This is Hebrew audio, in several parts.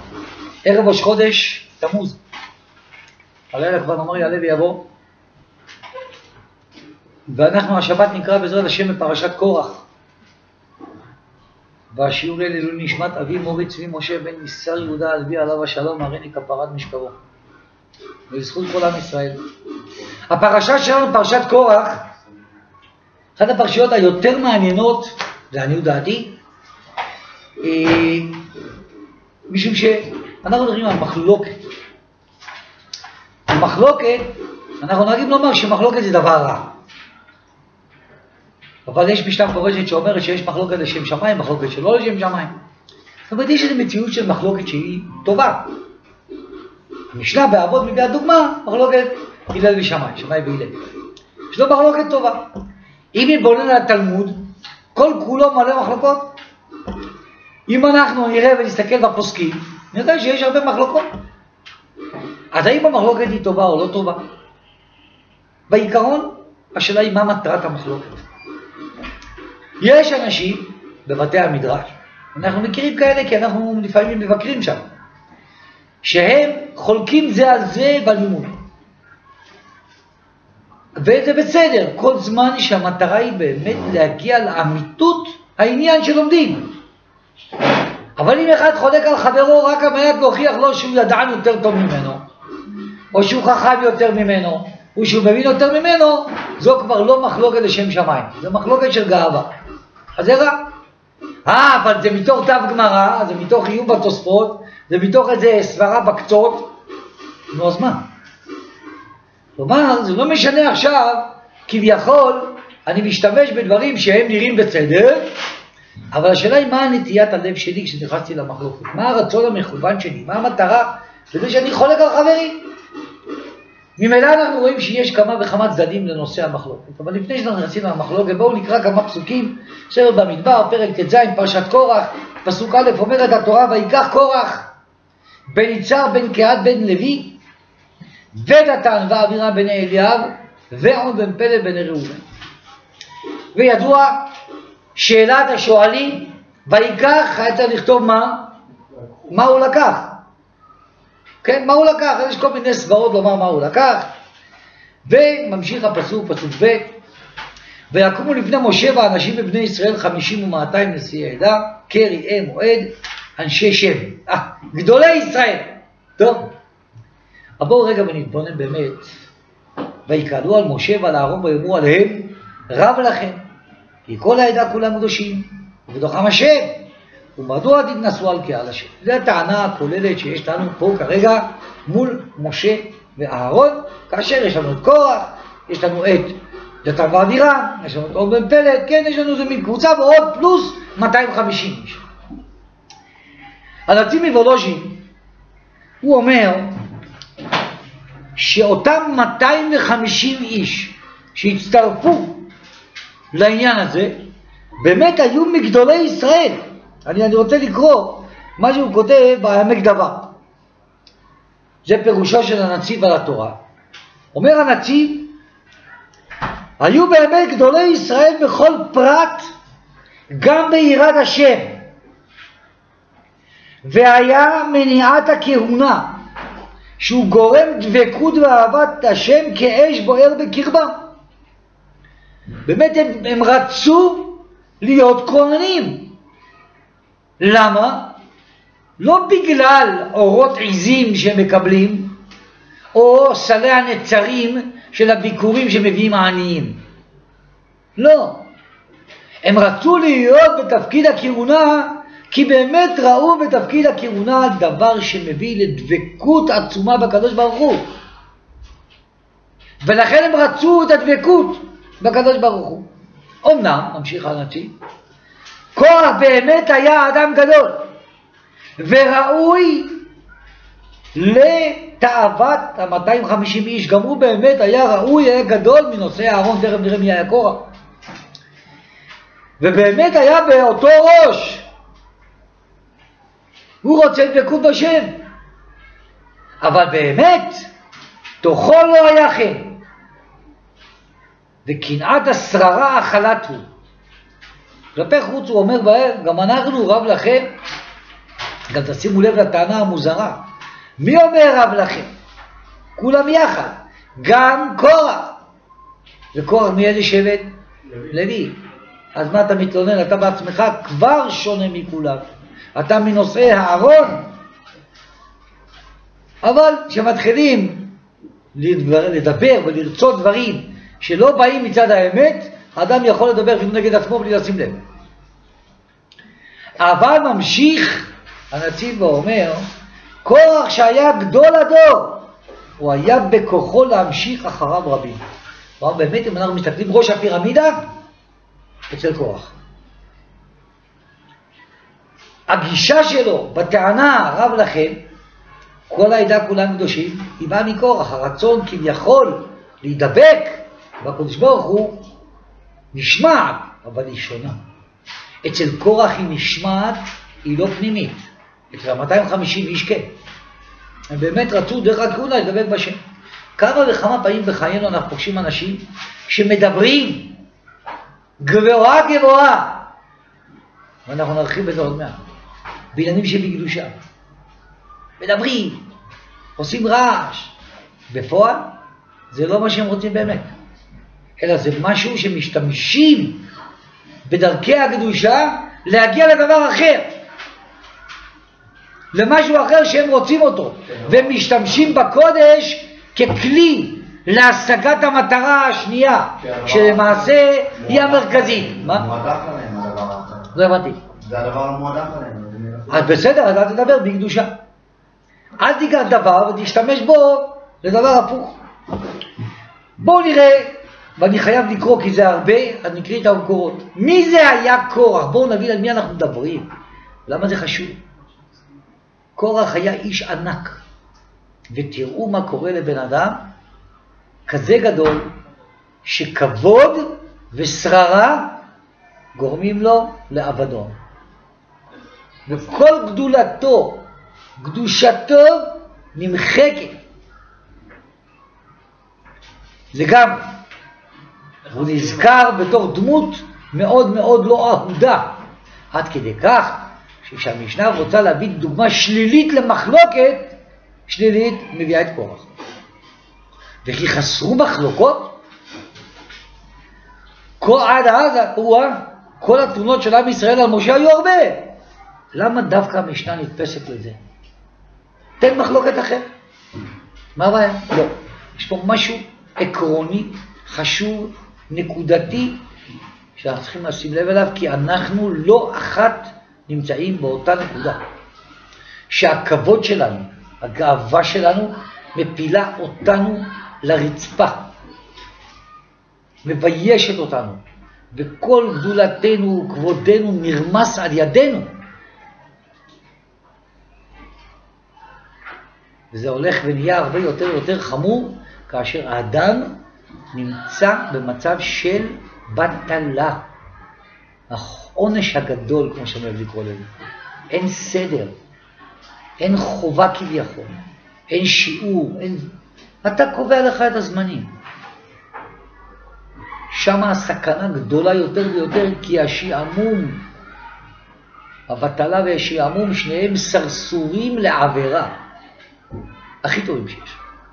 ערב ראש חודש תמוז. הלילה כבר נאמר יעלה ויבוא. ואנחנו השבת נקרא בעזרת השם בפרשת קורח. והשיעור לעילוי נשמת אבי מורי צבי משה בן מסר יהודה הלוי עליו השלום הריני כפרת משכבו. ולזכות כל עם ישראל. הפרשה שלנו, פרשת קורח, אחת הפרשיות היותר מעניינות, לעניות דעתי, משום שאנחנו מדברים על מחלוקת. מחלוקת, אנחנו נוהגים לומר שמחלוקת זה דבר רע. אבל יש משנה מפורשת שאומרת שיש מחלוקת לשם שמיים, מחלוקת שלא לשם שמיים. זאת אומרת, יש איזו מציאות של מחלוקת שהיא טובה. המשנה באבות מביאה דוגמה, מחלוקת הלל ושמיים, שמיים והלל. יש לו מחלוקת טובה. אם נתבונן על התלמוד, כל כולו מלא מחלוקות. אם אנחנו נראה ונסתכל בפוסקים, נראה שיש הרבה מחלוקות. אז האם המחלוקת היא טובה או לא טובה? בעיקרון, השאלה היא מה מטרת המחלוקת. יש אנשים בבתי המדרש, אנחנו מכירים כאלה כי אנחנו לפעמים מבקרים שם, שהם חולקים זה על זה בלימוד. וזה בסדר, כל זמן שהמטרה היא באמת להגיע לאמיתות העניין שלומדים. אבל אם אחד חולק על חברו רק על מנת להוכיח לו שהוא ידען יותר טוב ממנו, או שהוא חכם יותר ממנו, או שהוא מבין יותר ממנו, זו כבר לא מחלוקת לשם שמיים, זו מחלוקת של גאווה. אז זה רע. אבל זה מתוך דף גמרא, זה מתוך עיון בתוספות, זה מתוך איזה סברה בקצות. נו, אז מה? כלומר, זה לא משנה עכשיו, כביכול, אני משתמש בדברים שהם נראים בסדר, אבל השאלה היא מה נטיית הלב שלי כשנכנסתי למחלוקת? מה הרצון המכוון שלי? מה המטרה? כדי שאני חולק על חברי. ממילא אנחנו רואים שיש כמה וכמה צדדים לנושא המחלוקת. אבל לפני שאנחנו נכנסים למחלוקת, בואו נקרא כמה פסוקים. ספר במדבר, פרק ט"ז, פרשת קורח, פסוק א', אומרת התורה, ויקח קורח בן יצהר בן קהת בן לוי, ודתן ואבירם בן אליאב, ועון בן פלג בן ראובן. וידוע שאלת השואלים, ויקח, היה צריך לכתוב מה הוא לקח. כן, מה הוא לקח? יש כל מיני סברות לומר מה הוא לקח. וממשיך הפסוק, פסוק ב', ויקומו לפני משה ואנשים בבני ישראל 50 ו200 נשיאי עדה, קרי, מועד, אנשי שם. גדולי ישראל. טוב. אבל בואו רגע ונתבונן באמת. ויקראו על משה ועל אהרון ויאמרו עליהם, רב לכם, כי כל העדה כולם קדושים, ובתוכם השם. ומדוע תתנסו על קהל השם? זו הטענה הכוללת שיש לנו פה כרגע מול משה ואהרון, כאשר יש לנו את קורח, יש לנו את דתן ואבירם, יש לנו את עון בן פלג, כן, יש לנו איזה מין קבוצה ועוד פלוס 250 איש. הנצי"ב מוולוז'ין, הוא אומר שאותם 250 איש שהצטרפו לעניין הזה, באמת היו מגדולי ישראל. אני רוצה לקרוא מה שהוא כותב בעמק דבר. זה פירושו של הנצי"ב על התורה. אומר הנצי"ב, היו באמת גדולי ישראל בכל פרט, גם ביראת השם. והיה מניעת הכהונה, שהוא גורם דבקות ואהבת השם כאש בוער בקרבם. באמת הם רצו להיות כהנים. למה? לא בגלל אורות עיזים שהם מקבלים, או סלי הנצרים של הביקורים שמביאים העניים. לא. הם רצו להיות בתפקיד הכהונה, כי באמת ראו בתפקיד הכהונה דבר שמביא לדבקות עצומה בקדוש ברוך הוא. ולכן הם רצו את הדבקות בקדוש ברוך הוא. אומנם, ממשיך הנצי"ב, קורח באמת היה אדם גדול, וראוי לתאוות 250 איש, גם הוא באמת היה ראוי, היה גדול מנושא אהרון, תכף נראה מי היה קורח. ובאמת היה באותו ראש, הוא רוצה דבקות בשם, אבל באמת תוכו לא היה חן, וקנאת השררה אכלת הוא. כלפי חוץ הוא אומר בהם, גם אנחנו רב לכם, גם תשימו לב לטענה המוזרה. מי אומר רב לכם? כולם יחד. גם קורח. וקורח מאיזה שבט? לוי. אז מה אתה מתלונן? אתה בעצמך כבר שונה מכולם. אתה מנושאי הארון. אבל כשמתחילים לדבר ולרצות דברים שלא באים מצד האמת, האדם יכול לדבר אפילו נגד עצמו בלי לשים לב. אבל ממשיך הנציב ואומר, קורח שהיה גדול הדור, הוא היה בכוחו להמשיך אחריו רבים. באמת אם אנחנו מסתכלים ראש הפירמידה, אצל קורח. הגישה שלו בטענה רב לכם, כל העדה כולם קדושים, היא באה מקורח. הרצון כביכול להידבק בקדוש ברוך הוא נשמעת, אבל היא שונה. אצל קורח היא נשמעת, היא לא פנימית. אצל 250 איש כן. הם באמת רצו דרך הכהונה לדבק בשם. כמה וכמה פעמים בחיינו אנחנו פוגשים אנשים שמדברים גבוהה גבוהה, ואנחנו נרחיב בזה עוד מעט, בעניינים שבקדושה. מדברים, עושים רעש. בפועל זה לא מה שהם רוצים באמת, אלא זה משהו שמשתמשים בדרכי הקדושה להגיע לדבר אחר, למשהו אחר שהם רוצים אותו, והם משתמשים בקודש ככלי להשגת המטרה השנייה, שלמעשה היא המרכזית. מה? מועדף עליהם הדבר הזה. לא הבנתי. זה הדבר המועדף עליהם. אז בסדר, אז אל תדבר בקדושה. אל תיקח דבר ותשתמש בו לדבר הפוך. בואו נראה, ואני חייב לקרוא כי זה הרבה, אז נקריא את המקורות. מי זה היה קורח? בואו נבין על מי אנחנו מדברים. למה זה חשוב? קורח היה איש ענק. ותראו מה קורה לבן אדם כזה גדול, שכבוד ושררה גורמים לו לאבדון. וכל גדולתו, קדושתו נמחקת. זה גם, הוא נזכר בתור דמות מאוד מאוד לא אהודה, עד כדי כך שכשהמשנה רוצה להביא דוגמה שלילית למחלוקת, שלילית מביאה את קורח. וכי חסרו מחלוקות? עד אז, כל התלונות של עם ישראל על משה היו הרבה. למה דווקא המשנה נתפסת לזה? תן מחלוקת אחר. מה הבעיה? לא. יש פה משהו עקרוני, חשוב, נקודתי, שאנחנו צריכים לשים לב אליו, כי אנחנו לא אחת נמצאים באותה נקודה. שהכבוד שלנו, הגאווה שלנו, מפילה אותנו לרצפה. מביישת אותנו. וכל גדולתנו, כבודנו, נרמס על ידינו. וזה הולך ונהיה הרבה יותר ויותר חמור, כאשר האדם נמצא במצב של בטלה. העונש הגדול, כמו שאני אוהב לקרוא לזה. אין סדר, אין חובה כביכול, אין שיעור, אתה קובע לך את הזמנים. שם הסכנה גדולה יותר ויותר, כי השעמום, הבטלה והשעמום, שניהם סרסורים לעבירה. הכי טובים שיש.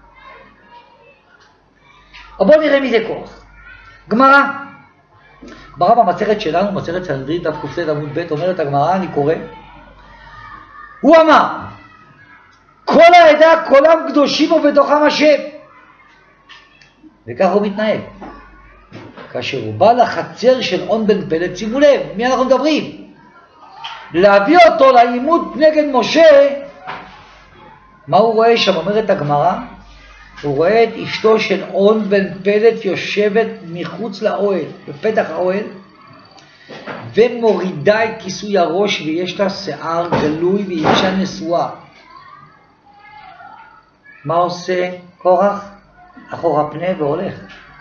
אבל בואו נראה מי זה קורח. גמרא. גמרא במסכת שלנו, מסכת סנהדרין, דף ק"ט עמוד ב', אומרת הגמרא, אני קורא. הוא אמר, כל העדה, כולם קדושים ובתוכם השם. וכך הוא מתנהל. כאשר הוא בא לחצר של און בן פלט, שימו לב, מי אנחנו מדברים? להביא אותו לעימות נגד משה, מה הוא רואה שם? אומרת הגמרא, הוא רואה את אשתו של און בן פלט יושבת מחוץ לאוהל, בפתח האוהל, ומורידה את כיסוי הראש, ויש לה שיער גלוי והיא אישה נשואה. מה עושה קורח? אחורה פנה והולך.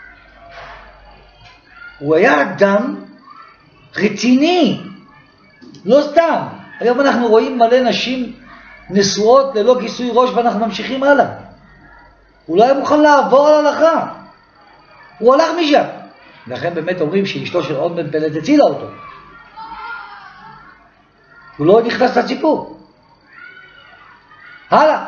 הוא היה אדם רציני, לא סתם. היום אנחנו רואים מלא נשים נשואות ללא כיסוי ראש ואנחנו ממשיכים הלאה. הוא לא היה מוכן לעבור על הלכה. הוא הלך משם. לכן באמת אומרים שאשתו של און בן פלט הצילה אותו. הוא לא נכנס לסיפור. הלאה.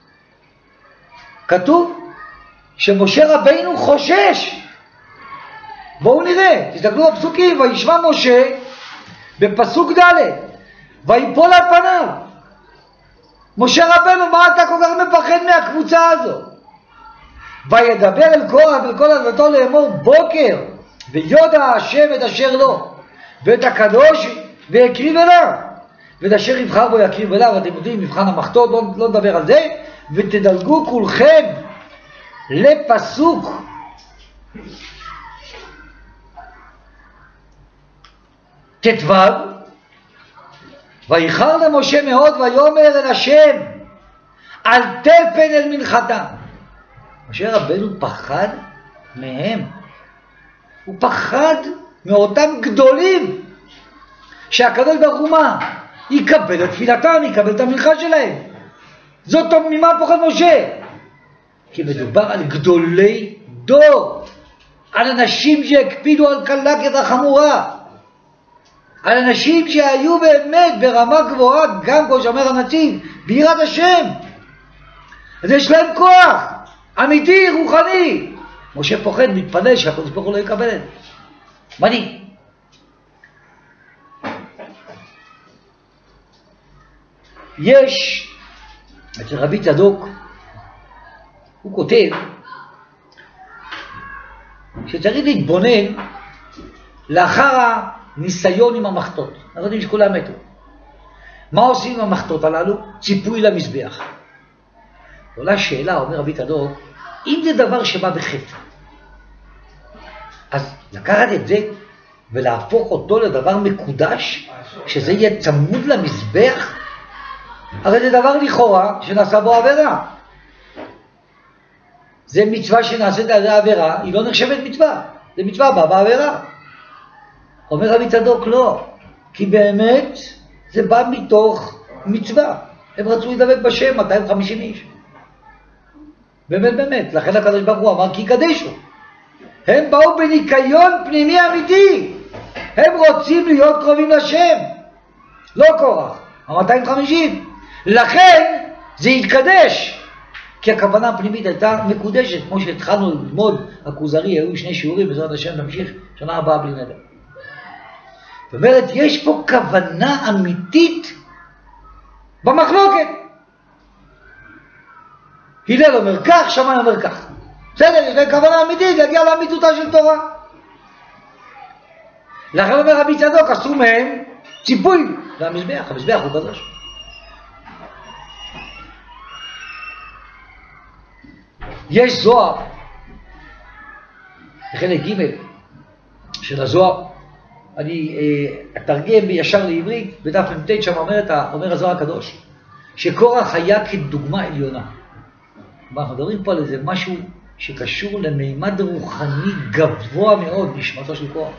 כתוב שמשה רבינו חושש. בואו נראה, תסתכלו בפסוקים, וישמע משה בפסוק ד' ויפול על פניו. משה רבנו, מה אתה כל כך מפחד מהקבוצה הזו? וידבר אל קורח ואל כל עדתו לאמור בוקר ויודע השם את אשר לו ואת הקדוש ויקריב אליו ואת אשר יבחר בו יקריב אליו. אתם יודעים, מבחן המחתות, לא נדבר על זה. ותדלגו כולכם לפסוק ט"ו. ויחר למשה מאוד ויאמר אל השם אל תפן אל מנחתם. משה רבנו פחד מהם, הוא פחד מאותם גדולים שהקדוש ברוך הוא מה? יקבל את תפילתם, יקבל את המנחה שלהם. זאת ממה פוחד משה? כי מדובר על גדולי דור, על אנשים שהקפידו על קלה כחמורה, על אנשים שהיו באמת ברמה גבוהה, גם כמו שאומר הנציב, ביראת השם. אז יש להם כוח אמיתי, רוחני. משה פוחד, מתפלל שהקדוש ברוך הוא לא יקבל את זה. מדהים. יש אצל רבי צדוק, הוא כותב שצריך להתבונן לאחר הניסיון עם המחתות. אנחנו יודעים שכולם מתו. מה עושים עם המחתות הללו? ציפוי למזבח. עולה שאלה, אומר רבי צדוק, אם זה דבר שבא בחטא, אז לקחת את זה ולהפוך אותו לדבר מקודש, שזה יהיה צמוד למזבח, הרי זה דבר לכאורה שנעשה בו עבירה. זה מצווה שנעשית על זה עבירה, היא לא נחשבת מצווה. זה מצווה באה בעבירה. אומר רבי צדוק לא, כי באמת זה בא מתוך מצווה. הם רצו לדבק בשם 250 איש. באמת, לכן הקדוש ברוך הוא אמר כי קדשו. הם באו בניקיון פנימי אמיתי. הם רוצים להיות קרובים לשם. לא קורח, 250. לכן זה יתקדש. כי הכוונה הפנימית הייתה מקודשת, כמו שהתחלנו ללמוד הכוזרי, היו 2 שיעורים, בעזרת השם נמשיך שנה הבאה בלי נדר. זאת אומרת, יש פה כוונה אמיתית במחלוקת. הלל אומר כך, שמאי אומר כך. בסדר, יש להם כוונה אמיתית להגיע לאמיתותה של תורה. לכן אומר רבי צדוק, עשו מהם ציפוי למזבח, המזבח הוא קדוש. יש זוהר, בחלק ג' של הזוהר, אני אתרגם ישר לעברית, בדף מ"ט שם אומר הזוהר הקדוש, שקורח היה כדוגמה עליונה. אנחנו מדברים פה על איזה משהו שקשור למימד רוחני גבוה מאוד נשמתו של קורח.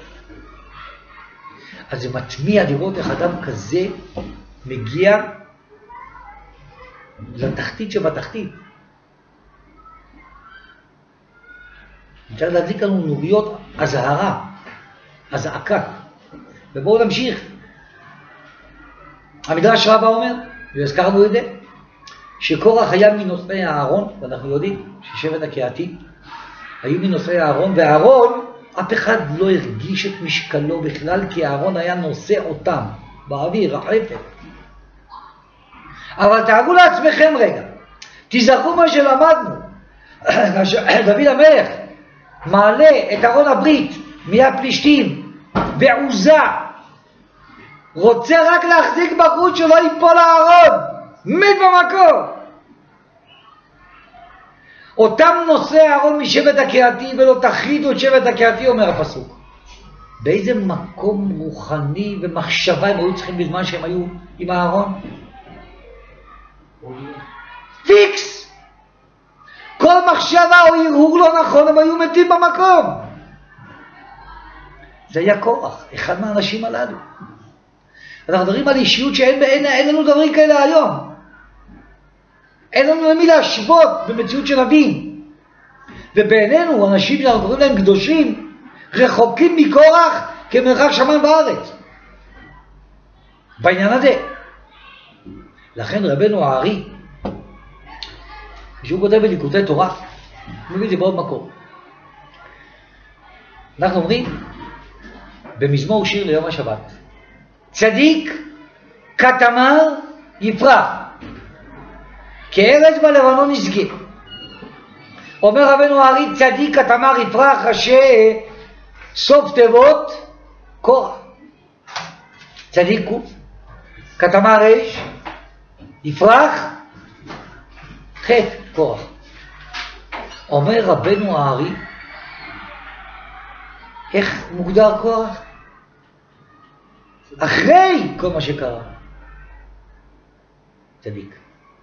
אז זה מטמיע לראות איך אדם כזה מגיע לתחתית שבתחתית. צריך להדליק לנו נוריות הזהרה, הזעקה. ובואו נמשיך. המדרש רבה אומר, והזכרנו את זה, שקורח היה מנושאי הארון, ואנחנו יודעים ששבט הקהתי היו מנושאי הארון, והארון אף אחד לא הרגיש את משקלו בכלל, כי הארון היה נושא אותם באוויר, החפת. אבל תארו לעצמכם רגע, תזכרו מה שלמדנו, דוד המלך מעלה את ארון הברית מהפלישתים בעוזה, רוצה רק להחזיק בחוט שלא ייפול הארון, מת במקום. אותם נושאי הארון משבט הקהתי, ולא תכחידו את שבט הקהתי, אומר הפסוק. באיזה מקום רוחני ומחשבה הם היו צריכים בזמן שהם היו עם הארון? פיקס! כל מחשבה או הרהור לא נכון, הם היו מתים במקום. זה היה קורח, אחד מהאנשים הללו. אנחנו מדברים על אישיות שאין לנו דברים כאלה היום. אין לנו למי להשוות במציאות של נביאים. ובעינינו, אנשים שאנחנו קוראים להם קדושים, רחוקים מקורח כמרחק שמיים בארץ. בעניין הזה. לכן רבנו הארי כשהוא כותב בליקוטי תורה, הוא מביא את זה בעוד מקום. אנחנו אומרים, במזמור שיר ליום השבת, צדיק כתמר יפרח, כארץ בלבנון ישגה. אומר רבנו הארי, צדיק כתמר יפרח, ראשי סוף תיבות קורח. צדיק הוא, כתמר רש, יפרח, חטא קורח. אומר רבנו הארי, איך מוגדר קורח? אחרי כל מה שקרה. צדיק.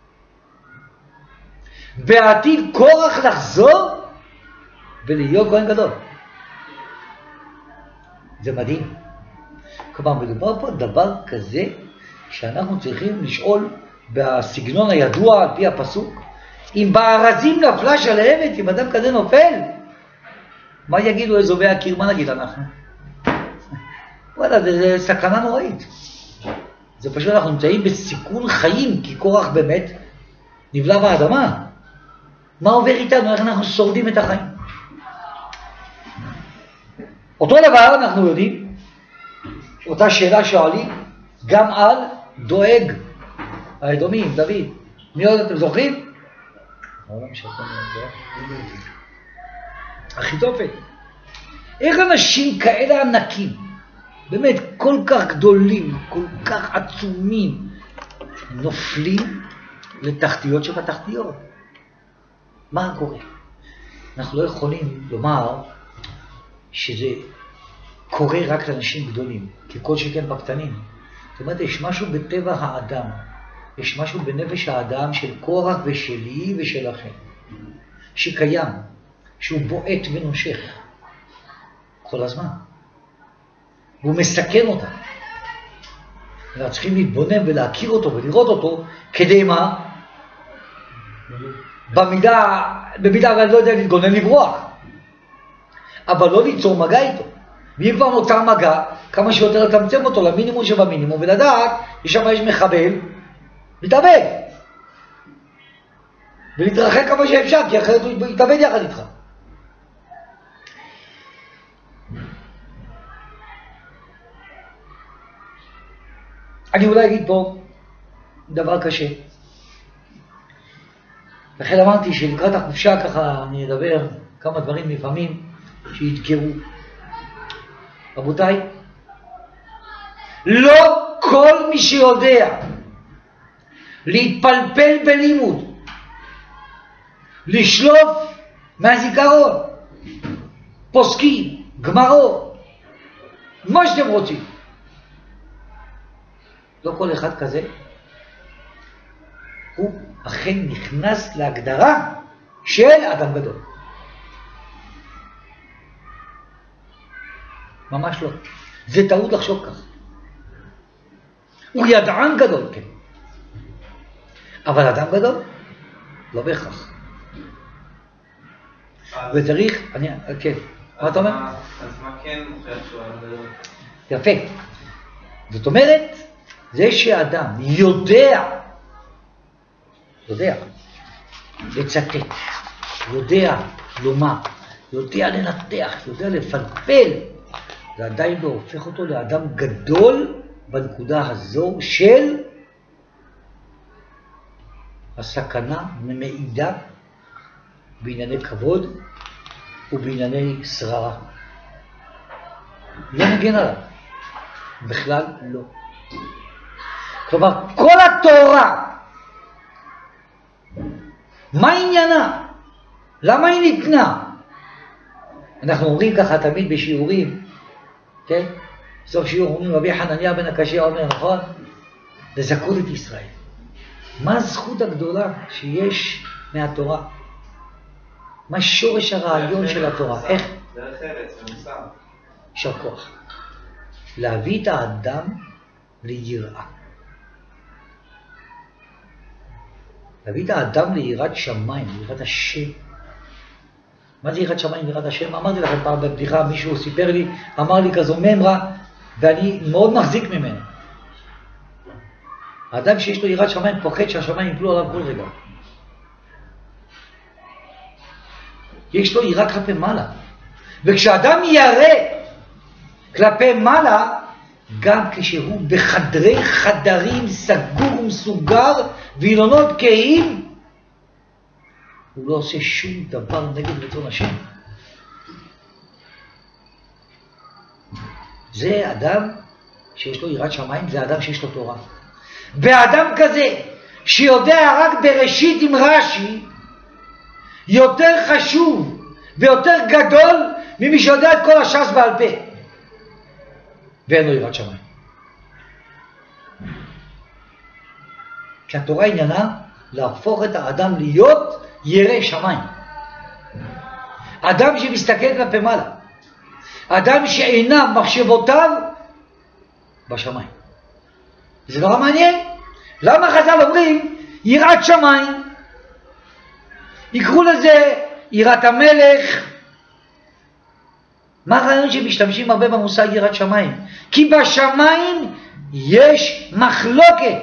בעתיד קורח לחזור ולהיות כהן גדול. זה מדהים. כלומר, מדובר פה דבר כזה שאנחנו צריכים לשאול בסגנון הידוע על פי הפסוק, אם בארזים נפלה שלהבת, אם אדם כזה נופל, מה יגידו אזובי הקיר? מה נגיד אנחנו? וואלה, זה סכנה נוראית. זה פשוט אנחנו נמצאים בסיכון חיים, כי קורח באמת נבלע באדמה. מה עובר איתנו? איך אנחנו שורדים את החיים? אותו דבר אנחנו יודעים, אותה שאלה שואלים, גם על דואג, האדומים, דוד. מי עוד אתם זוכרים? אחיתופל. איך אנשים כאלה ענקים, באמת כל כך גדולים, כל כך עצומים, נופלים לתחתיות שבתחתיות? מה קורה? אנחנו לא יכולים לומר שזה קורה רק לאנשים גדולים, ככל שכן בקטנים. זאת אומרת, יש משהו בטבע האדם, יש משהו בנפש האדם של קורח ושלי ושלכם, שקיים, שהוא בועט ונושך כל הזמן. והוא מסכן אותה. אנחנו צריכים להתבונן ולהכיר אותו ולראות אותו, כדי מה? במידה אני לא יודע להתגונן לברוח, אבל לא ליצור מגע איתו. ואם כבר נוצר מגע, כמה שיותר לצמצם אותו למינימום שבמינימום, ולדעת, יש מחבל, להתאבד. ולהתרחק כמה שאפשר, כי אחרת הוא יתאבד יחד איתך. אני אולי אגיד פה דבר קשה. לכן אמרתי שלקראת החופשה ככה אני אדבר כמה דברים לפעמים שיתגרו. רבותיי, לא כל מי שיודע להתפלפל בלימוד, לשלוף מהזיכרון, פוסקים, גמרות, מה שאתם רוצים. לא כל אחד כזה, הוא אכן נכנס להגדרה של אדם גדול. ממש לא. זה טעות לחשוב כך. הוא ידען גדול, כן. אבל אדם גדול? לא בהכרח. וצריך, כן. מה אתה אומר? אז מה כן מוכיח שהוא אדם גדול? יפה. זאת אומרת, זה שאדם יודע לצטט, יודע לומר, יודע לנתח, יודע לפלפל, זה עדיין לא הופך אותו לאדם גדול בנקודה הזו של הסכנה ממעידה בענייני כבוד ובענייני שררה. לא מגן עליו, בכלל לא. כלומר, כל התורה, מה עניינה? למה היא ניתנה? אנחנו אומרים ככה תמיד בשיעורים, כן? בסוף שיעור אומרים רבי חנניה בן הקשיא אומר, נכון? לזכות את ישראל. מה הזכות הגדולה שיש מהתורה? מה שורש הרעיון של התורה? איך? דרך ארץ, במוסר. יישר כוח. להביא את האדם ליראה. להביא את האדם ליראת שמיים, ליראת השם. מה זה יראת שמיים, ליראת השם? אמרתי לכם פעם בבדיחה, מישהו סיפר לי, אמר לי כזו ממרה, ואני מאוד מחזיק ממנו. האדם שיש לו יראת שמיים פוחד שהשמיים יפלו עליו כל רגע. יש לו יראה כלפי מעלה. וכשאדם ירא כלפי מעלה, גם כשהוא בחדרי חדרים סגור ומסוגר וילונות כהים, הוא לא עושה שום דבר נגד רצון השם. זה אדם שיש לו יראת שמיים, זה אדם שיש לו תורה. ואדם כזה שיודע רק בראשית עם רש"י, יותר חשוב ויותר גדול ממי שיודע את כל הש"ס בעל פה. ואין לו יראת שמיים. כי התורה עניינה להפוך את האדם להיות ירא שמיים. אדם שמסתכל כלפי מעלה. אדם שעיניו מחשבותיו בשמיים. זה נורא מעניין. למה חז"ל אומרים יראת שמיים? יקראו לזה יראת המלך. מה הרעיון שמשתמשים הרבה במושג יראת שמיים? כי בשמיים יש מחלוקת.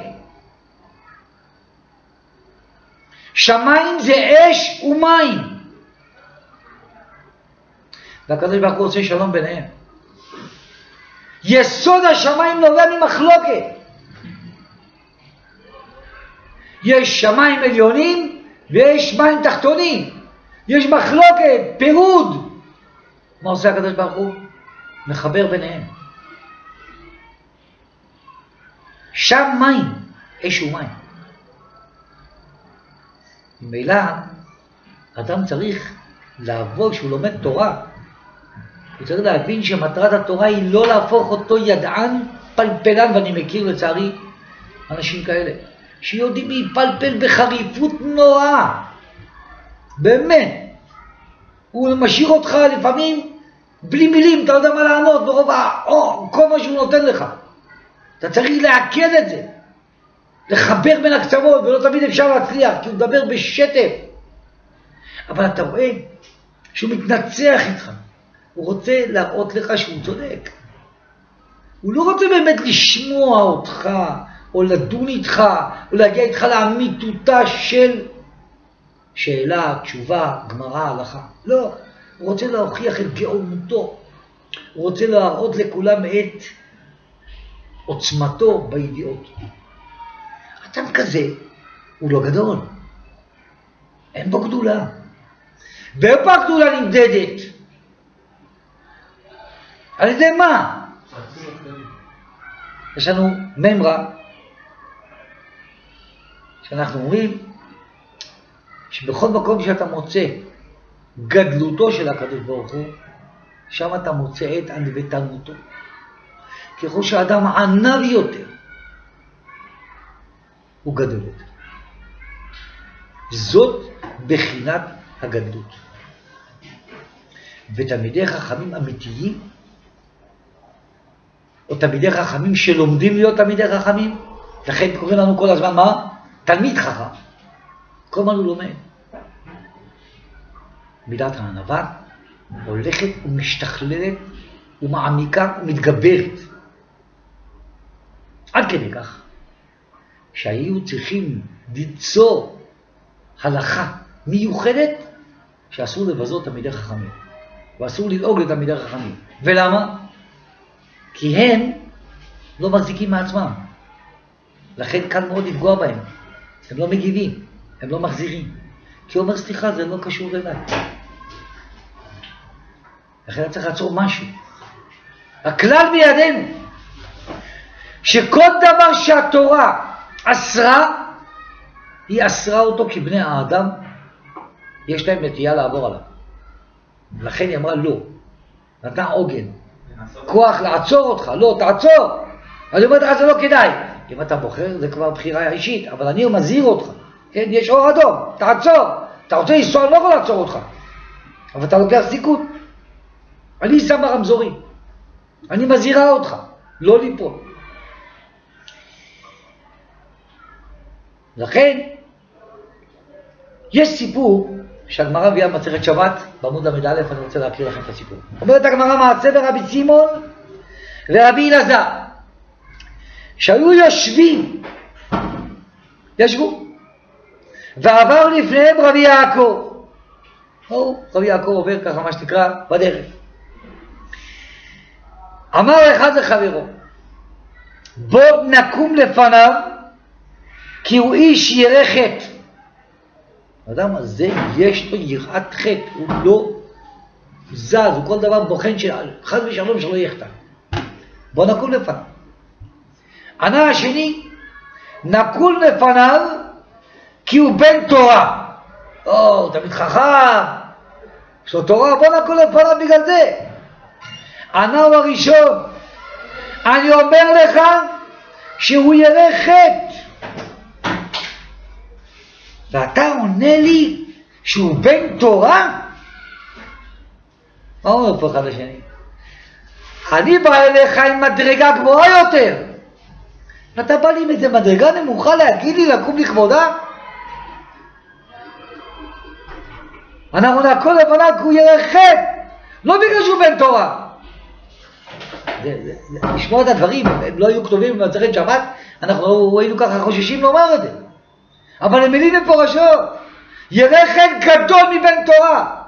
שמיים זה אש ומים. והקדוש ברוך הוא עושה שלום ביניהם. יסוד השמיים נובע ממחלוקת. יש שמיים עליונים ויש מים תחתונים. יש מחלוקת, פירוד. מה עושה הקדוש ברוך הוא? מחבר ביניהם. שם מים, אש ומים. ממילא, אדם צריך לעבוד כשהוא לומד תורה. הוא צריך להבין שמטרת התורה היא לא להפוך אותו ידען פלפלן, ואני מכיר לצערי אנשים כאלה, שיודעים להיפלפל בחריפות נוראה. באמת. הוא משאיר אותך לפעמים בלי מילים, אתה יודע מה לענות, ברוב כל מה שהוא נותן לך. אתה צריך לעכל את זה. לחבר בין הקצוות, ולא תמיד אפשר להצליח, כי הוא מדבר בשטף. אבל אתה רואה שהוא מתנצח איתך. הוא רוצה להראות לך שהוא צודק. הוא לא רוצה באמת לשמוע אותך, או לדון איתך, או להגיע איתך לאמיתותה של שאלה, תשובה, גמרא, הלכה. לא, הוא רוצה להוכיח את גאונותו. הוא רוצה להראות לכולם את עוצמתו בידיעות. אדם כזה הוא לא גדול. אין בו גדולה. ואיפה הגדולה נמדדת? על ידי מה? יש לנו ממרה שאנחנו אומרים שבכל מקום שאתה מוצא גדלותו של הקדוש ברוך הוא, שם אתה מוצא את ענוותנותו. ככל שהאדם ענב יותר, הוא גדול יותר. זאת בחינת הגדלות. ותלמידי חכמים אמיתיים, או תלמידי חכמים שלומדים להיות תלמידי חכמים, לכן קוראים לנו כל הזמן מה? תלמיד חכם. כל מה הוא לומד. מידת הענווה הולכת ומשתכללת ומעמיקה ומתגברת. עד כדי כך שהיו צריכים ליצור הלכה מיוחדת שאסור לבזות תלמידי חכמים ואסור ללעוג לתלמידי חכמים. ולמה? כי הם לא מחזיקים מעצמם. לכן קל מאוד לפגוע בהם. הם לא מגיבים, הם לא מחזירים. כי הוא אומר, סליחה, זה לא קשור אליי. לכן צריך לעצור משהו. הכלל בידינו, שכל דבר שהתורה אסרה, היא אסרה אותו כי בני האדם, יש להם נטייה לעבור עליו. לכן היא אמרה לא. נתנה עוגן. כוח לעצור אותך. לא, תעצור. אני אומרת לך, זה לא כדאי. אם אתה בוחר, זה כבר בחירה אישית, אבל אני מזהיר אותך. כן, יש אור אדום, תעצור. אתה רוצה לנסוע, אני לא יכול לעצור אותך. אבל אתה לוקח סיכון. אני שם ברמזורים. אני מזהירה אותך. לא ליפול. לכן, יש סיפור שהגמרא מביאה במסכת שבת, בעמוד ל"א, אני רוצה להקריא לכם את הסיפור. אומרת הגמרא, מעשה ברבי סימון ורבי אלעזר, שהיו ישבו, ועבר לפניהם רבי יעקב, רבי יעקב עובר ככה מה שתקרא בדרך. אמר אחד לחברו, בוא נקום לפניו כי הוא איש ירא חטא. האדם הזה יש לו יראת חטא, הוא לא זז, הוא כל דבר בוחן חס ושלום שלא יחטא. בוא נקום לפניו. ענה השני, נקום לפניו כי הוא בן תורה. הוא תמיד חכם, יש לו תורה, בוא נקום לפניו בגלל זה. ענה הוא הראשון, אני אומר לך שהוא ירא חטא. ואתה עונה לי שהוא בן תורה? מה אומר פה אחד השני? אני בא אליך עם מדרגה גבוהה יותר. ואתה בא לי עם איזה מדרגה נמוכה להגיד לי לקום לכבודה? אנחנו נקום לפניו כי הוא ירא חטא, לא בגלל שהוא בן תורה. לשמוע את הדברים, הם לא היו כתובים במסכת שבת, אנחנו היינו ככה חוששים לומר את זה. אבל הם מילים מפורשות, ירא חטא גדול מבן תורה.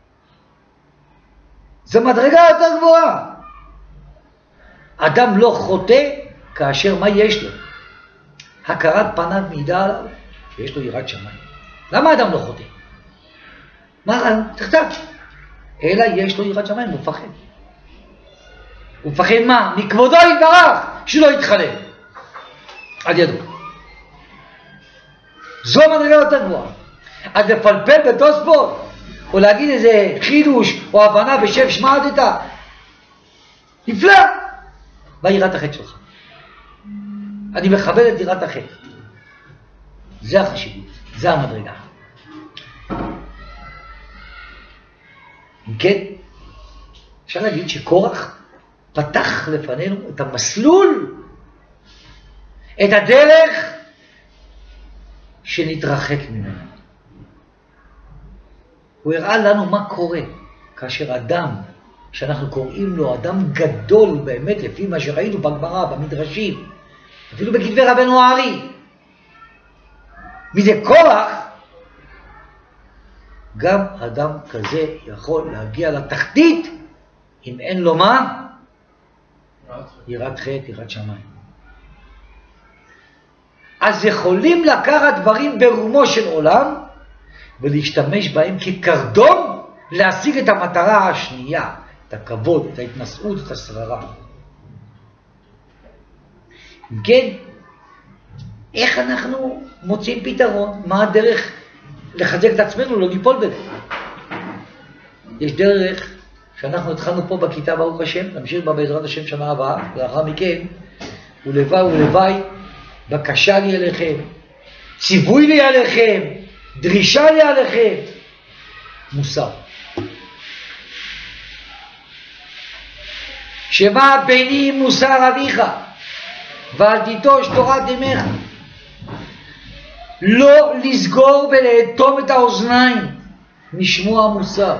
זו מדרגה יותר גבוהה. אדם לא חוטא כאשר מה יש לו? הכרת פניו מעידה עליו שיש לו יראת שמיים. למה אדם לא חוטא? מה? תכתב. אלא יש לו יראת שמיים, הוא מפחד. הוא מפחד מה? מכבודו יתברך, שלא יתחלל. עד ידו. זו מדרגה יותר גבוהה. אז לפלפל בתוספות, או להגיד איזה חידוש או הבנה בשם שמעתת, נפלא. ויראת החטא שלך. אני מכבד את יראת החטא. זה החשיבות, זה המדרגה. אם כן, אפשר להגיד שקורח פתח לפנינו את המסלול, את הדרך שנתרחק ממנו. הוא הראה לנו מה קורה כאשר אדם, שאנחנו קוראים לו אדם גדול באמת, לפי מה שראינו בגמרא, במדרשים, אפילו בכתבי רבנו הארי, מי זה קורח? גם אדם כזה יכול להגיע לתחתית אם אין לו מה? יראת חטא, יראת שמיים. אז יכולים לקחת דברים ברומו של עולם ולהשתמש בהם כקרדום להשיג את המטרה השנייה, את הכבוד, את ההתנשאות, את השררה. אם כן, איך אנחנו מוצאים פתרון? מה הדרך לחזק את עצמנו, לא ליפול בזה? יש דרך שאנחנו התחלנו פה בכיתה ברוך השם, נמשיך בה בעזרת השם שנה הבאה, ולאחר מכן, ולוואי, בקשה לי אליכם, ציווי לי עליכם, דרישה לי עליכם, מוסר. שמע בני מוסר אביך, ואל תיטוש תורת אמך. לא לסגור ולאטום את האוזניים משמוע מוסר.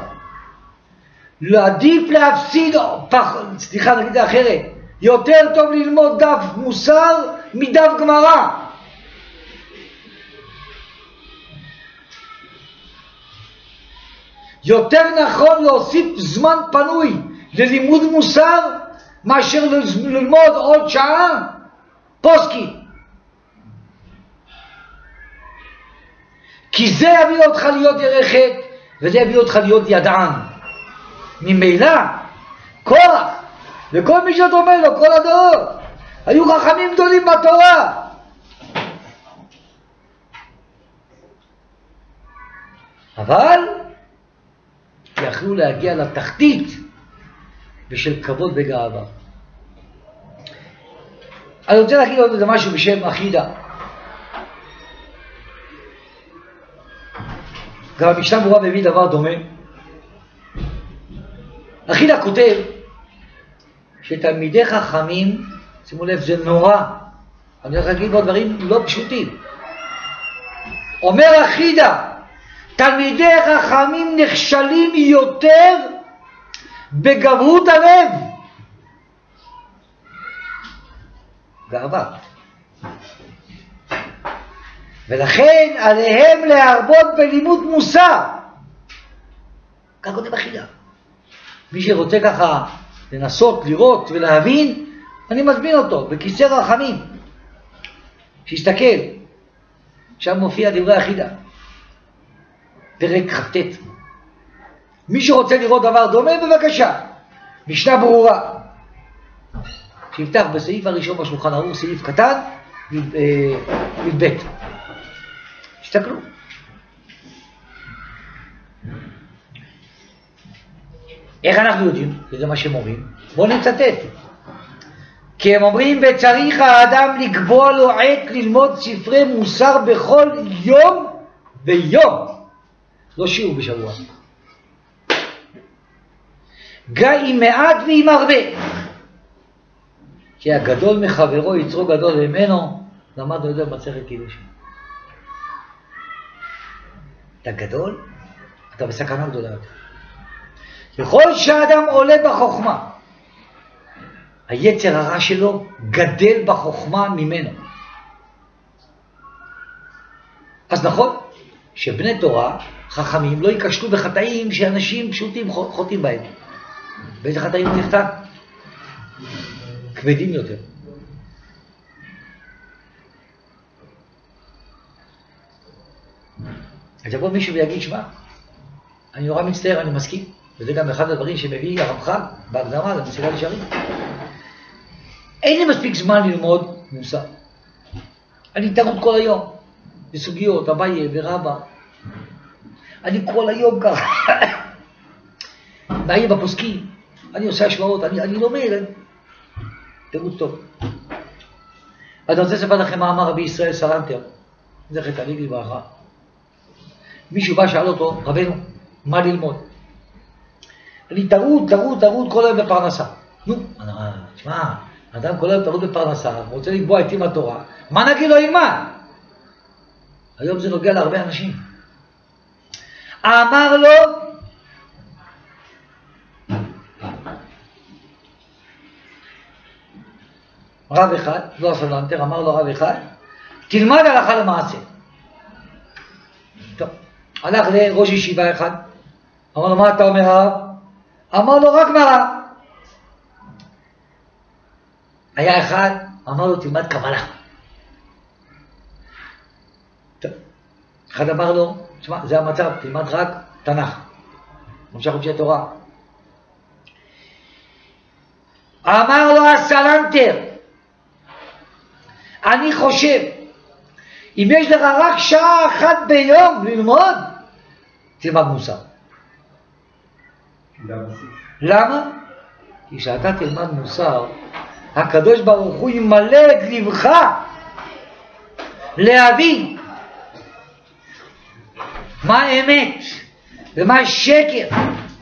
עדיף להפסיד, נגיד אחרת, יותר טוב ללמוד דף מוסר מדף גמרא. יותר נכון להוסיף זמן פנוי ללימוד מוסר מאשר ללמוד עוד שעה פוסקי. כי זה יביא אותך להיות ירא חטא, וזה יביא אותך להיות ידען. ממילא, קורח, וכל מי שאת אומר לו, כל הדורות, היו חכמים גדולים בתורה. אבל יכלו להגיע לתחתית בשל כבוד וגאווה. אני רוצה להגיד עוד איזה משהו בשם אחידה. גם המשנה ברורה מביא דבר דומה. אחידה כותב שתלמידי חכמים, שימו לב, זה נורא, אני הולך להגיד בו דברים לא פשוטים. אומר אחידה, תלמידי חכמים נכשלים יותר בגבהות הלב. גאווה. ולכן עליהם להרבות בלימוד מוסר. כך כותב החידה. מי שרוצה ככה לנסות, לראות ולהבין, אני מזמין אותו בכיסא רחמים. שיסתכל, שם מופיע דברי החידה. פרק כ"ט. מי שרוצה לראות דבר דומה, בבקשה. משנה ברורה. שיפתח בסעיף הראשון בשולחן ערוך, סעיף קטן, י"ב. תסתכלו. איך אנחנו יודעים? זה מה שהם אומרים. בואו נצטט. כי הם אומרים, וצריך האדם לקבוע לו עת ללמוד ספרי מוסר בכל יום ויום. לא שיעור בשבוע. גם עם מעט ועם הרבה. כי הגדול מחברו יצרו גדול ממנו, למדנו את זה במסכת קידושין. אתה גדול, אתה בסכנה גדולה יותר. ככל שהאדם עולה בחוכמה, היצר הרע שלו גדל בחוכמה ממנו. אז נכון שבני תורה, חכמים, לא יקשלו בחטאים שאנשים פשוטים חוטאים בהם. באיזה חטאים הוא נחטא? כבדים יותר. אז יבוא מישהו ויגיד, שמע, אני נורא מצטער, אני מסכים. וזה גם אחד הדברים שמביא הרמח"ל בהקדמה למסילת ישרים. אין לי מספיק זמן ללמוד מוסר. אני טרוד כל היום בסוגיות, אביי ורבא. אני כל היום ככה. מעיין בפוסקים, אני עושה השוואות, אני לומד. תירוץ טוב. אז אני רוצה לספר לכם מה אמר רבי ישראל סלנטר, זכר צדיק לברכה. מישהו בא שאל אותו, רבנו, מה ללמוד? אני טרוד כל היום בפרנסה. נו, תשמע, אדם כל היום טרוד בפרנסה, רוצה לקבוע עתים התורה, מה נגיד לו ילמד? היום זה נוגע להרבה אנשים. אמר לו, רב אחד, לא הסלנטר, אמר לו רב אחד, תלמד הלכה למעשה. טוב, הלך לראש ישיבה אחד, אמר לו, מה אתה אומר רב? אמר לו, רק גמרא. היה אחד, אמר לו, תלמד קבלה. טוב, אחד אמר לו, תשמע, זה המצב, תלמד רק תנ"ך. ממשך חודשי התורה. אמר לו הסלנטר, אני חושב, אם יש לך רק שעה אחת ביום ללמוד, תלמד מוסר. למה? כי כשאתה תלמד מוסר, הקדוש ברוך הוא ימלא את לבך להבין מה האמת ומה שקר.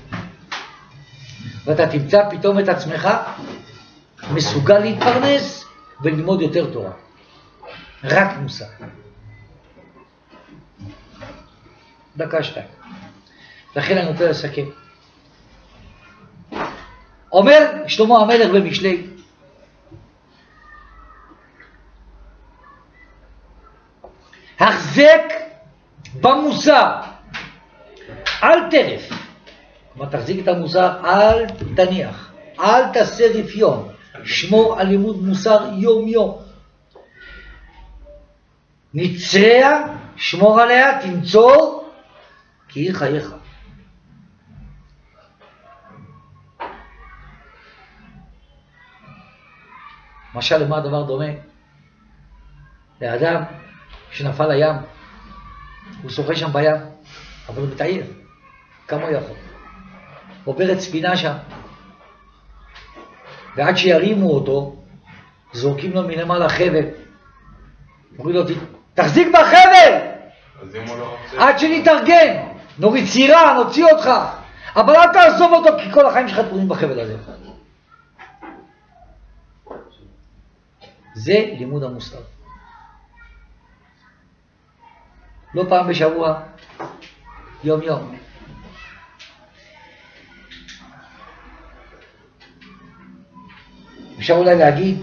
ואתה תמצא פתאום את עצמך מסוגל להתפרנס וללמוד יותר תורה. רק מוסר. דקה שתיים. לכן אני רוצה לסכם. אומר שלמה המלך במשלי, החזק במוסר, אל טרף. כלומר, תחזיק את המוסר, אל תניח, אל תעשה רפיון, שמור על לימוד מוסר יום יום. נצריה, שמור עליה, תנצור, כי היא חייך. משל למה הדבר דומה? לאדם שנפל לים, הוא שוחה שם בים, אבל הוא מתעייף, כמה הוא יכול? עוברת ספינה שם, ועד שירימו אותו, זורקים לו מלמעלה חבל, אומרים לו, תחזיק בחבל! עד שנתארגן, נוריד סירה, נוציא אותך, אבל אל תעזוב אותו, כי כל החיים שלך תקועים בחבל הזה. זה לימוד המוסר. לא פעם בשבוע, יום יום. אפשר אולי להגיד,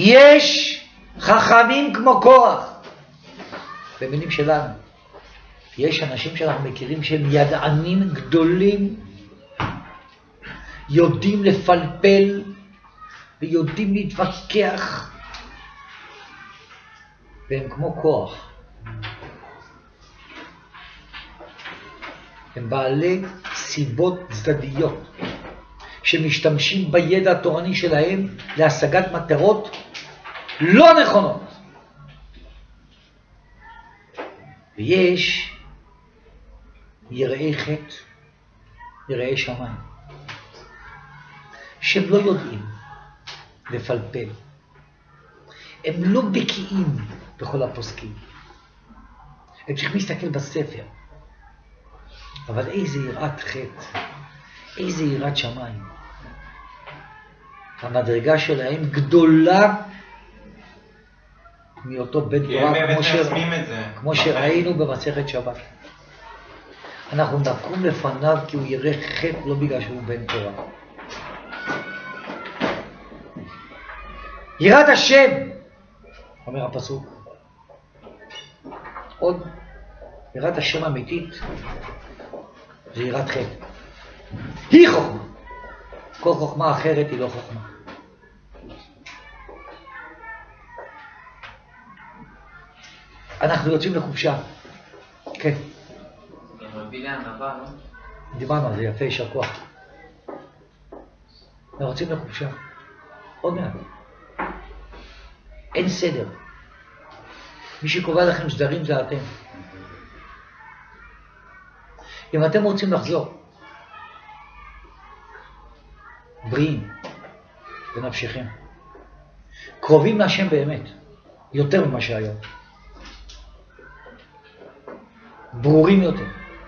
יש חכמים כמו קורח, במילים שלנו. יש אנשים שאנחנו מכירים שהם ידענים גדולים, יודעים לפלפל ויודעים להתווכח, והם כמו כוח. הם בעלי סיבות צדדיות, שמשתמשים בידע התורני שלהם להשגת מטרות לא נכונות. ויש יראי חטא, יראי שמיים, שהם לא יודעים לפלפל. הם לא בקיאים בכל הפוסקים. הם צריכים להסתכל בספר. אבל איזה יראת חטא, איזה יראת שמיים. המדרגה שלהם גדולה מאותו בן תורה, כמו שראינו במסכת שבת. אנחנו נקום לפניו כי הוא ירא חטא, לא בגלל שהוא בן תורה. יראת השם, אומר הפסוק. עוד, יראת השם אמיתית, זה יראת חטא. היא חוכמה. כל חוכמה אחרת היא לא חוכמה. אנחנו יוצאים לחופשה. כן. רבי לענבה, לא? דיברנו על זה יפה, יישר כוח. אנחנו יוצאים לחופשה. עוד מעט. אין סדר. מי שקובע לכם סדרים זה אתם. אם אתם רוצים לחזור בריאים בנפשכם, קרובים להשם באמת, יותר ממה שהיום, ברורים יותר,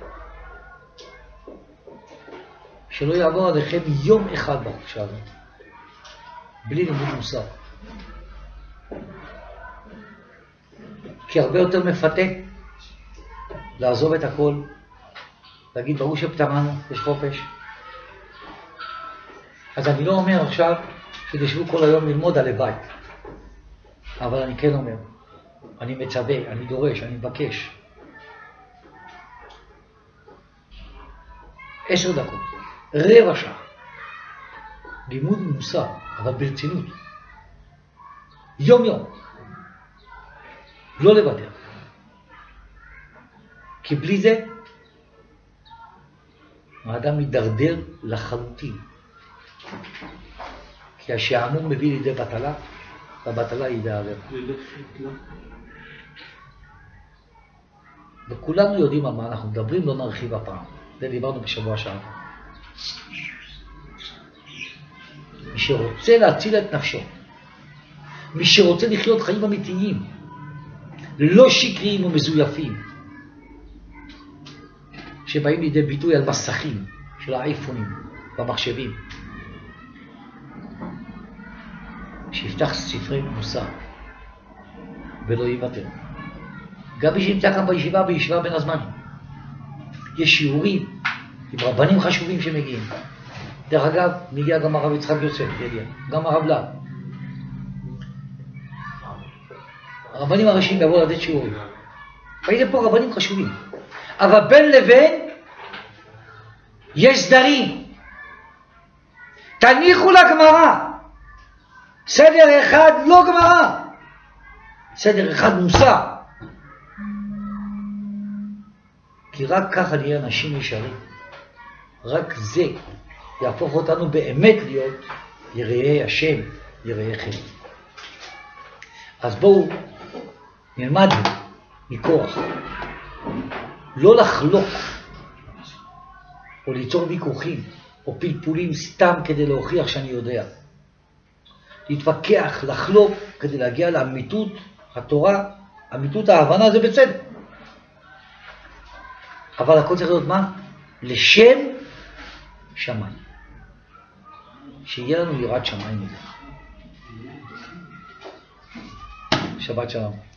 שלא יעבור עליכם יום אחד בחופשה הזאת בלי לימוד מוסר, כי הרבה יותר מפתה לעזוב את הכל, להגיד ברור שפטרנו, יש חופש. אז אני לא אומר עכשיו שתשבו כל היום ללמוד הלוואי, אבל אני כן אומר, אני מצווה, אני דורש, אני מבקש 10 דקות, רבע שעה, לימוד מוסר, אבל ברצינות, יום יום, לא לוותר, כי בלי זה האדם מתדרדר לחלוטין, כי השעמום מביא לידי בטלה, והבטלה היא דערר. וכולנו יודעים על מה אנחנו מדברים, לא נרחיב הפעם. זה דיברנו בשבוע שעבר. מי שרוצה להציל את נפשו, מי שרוצה לחיות חיים אמיתיים, לא שקריים ומזויפים, שבאים לידי ביטוי על מסכים של האייפונים והמחשבים, שיפתח ספרי מוסר ולא ייוותר. גם מי שנמצא כאן בישיבה בין הזמנים, יש שיעורים עם רבנים חשובים שמגיעים. דרך אגב, מגיע גם הרב יצחק יוסף, גם הרב להב. הרבנים הראשיים יבואו לתת שיעורים. ראיתם פה רבנים חשובים. אבל בין לבין יש סדרים. תניחו לגמרא. סדר אחד לא גמרא. סדר אחד מוסר. כי רק ככה נהיה אנשים ישרים. רק זה יהפוך אותנו באמת להיות יראי השם, יראי חטא. אז בואו נלמד מכוח. לא לחלוק או ליצור ויכוחים או פלפולים סתם כדי להוכיח שאני יודע. להתווכח, לחלוק כדי להגיע לאמיתות התורה, אמיתות ההבנה, זה בסדר. אבל הכל צריך להיות מה? לשם שמיים. שיהיה לנו יראת שמיים מזה. שבת שלום.